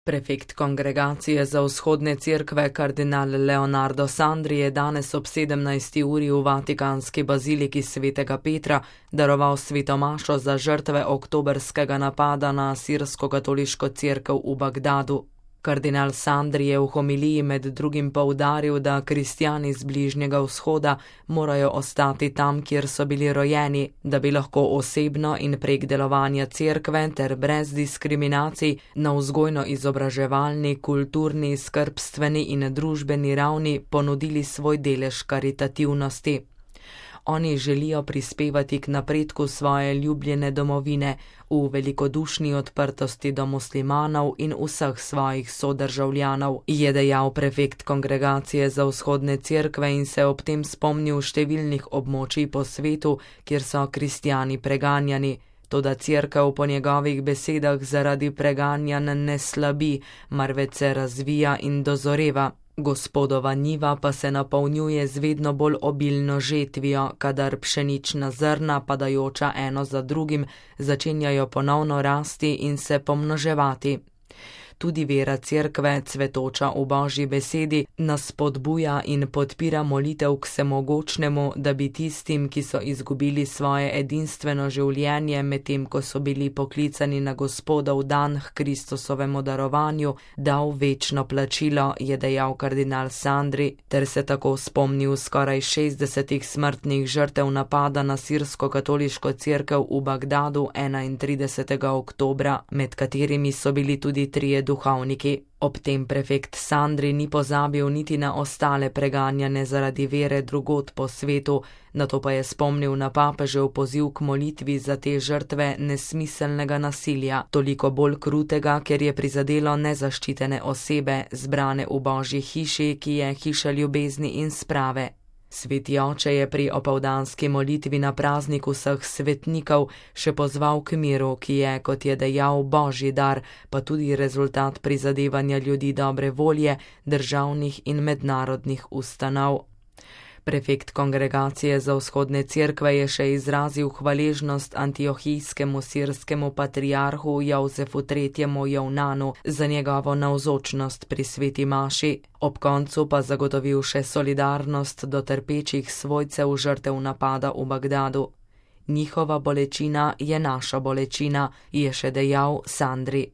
Prefekt Kongregacije za vzhodne cerkve kardinal Leonardo Sandri je danes ob 17. uri v Vatikanski baziliki svetega Petra daroval sveto mašo za žrtve oktobrskega napada na sirsko-katoliško cerkev v Bagdadu. Kardinal Sandri je v homiliji med drugim poudaril, da kristjani z Bližnjega vzhoda morajo ostati tam, kjer so bili rojeni, da bi lahko osebno in prek delovanja cerkve ter brez diskriminacij na vzgojno-izobraževalni, kulturni, skrbstveni in družbeni ravni ponudili svoj delež karitativnosti. Oni želijo prispevati k napredku svoje ljubljene domovine v velikodušni odprtosti do muslimanov in vseh svojih sodržavljanov, je dejal prefekt Kongregacije za vzhodne cerkve in se ob tem spomnil številnih območij po svetu, kjer so kristjani preganjani. Toda cerkev po njegovih besedah zaradi preganjanj ne slabi, marveč se razvija in dozoreva. Gospodova njiva pa se napolnjuje z vedno bolj obilno žetvijo, kadar pšenična zrna, padajoča eno za drugim, začenjajo ponovno rasti in se pomnoževati. Tudi vera cerkve, cvetoča v Božji besedi, nas spodbuja in podpira molitev k vsemogočnemu, da bi tistim, ki so izgubili svoje edinstveno življenje, medtem ko so bili poklicani na Gospodov dan k Kristusovemu darovanju, dal večno plačilo, je dejal kardinal Sandri, ter se tako spomnil skoraj 60 smrtnih žrtev napada na sirsko-katoliško cerkev v Bagdadu 31. oktobra, med katerimi so bili tudi 3 duhovniki. Ob tem prefekt Sandri ni pozabil niti na ostale preganjane zaradi vere drugod po svetu, nato pa je spomnil na papežev poziv k molitvi za te žrtve nesmiselnega nasilja, toliko bolj krutega, ker je prizadelo nezaščitene osebe, zbrane v Božji hiši, ki je hiša ljubezni in sprave. Sveti oče je pri opoldanski molitvi na praznik vseh svetnikov še pozval k miru, ki je, kot je dejal, Božji dar, pa tudi rezultat prizadevanja ljudi dobre volje, državnih in mednarodnih ustanov. Prefekt Kongregacije za vzhodne cerkve je še izrazil hvaležnost antiohijskemu sirskemu patriarhu Jozefu III. Jounanu za njegovo navzočnost pri sveti maši, ob koncu pa zagotovil še solidarnost do trpečih svojcev žrtev napada v Bagdadu. Njihova bolečina je naša bolečina, je še dejal Sandri.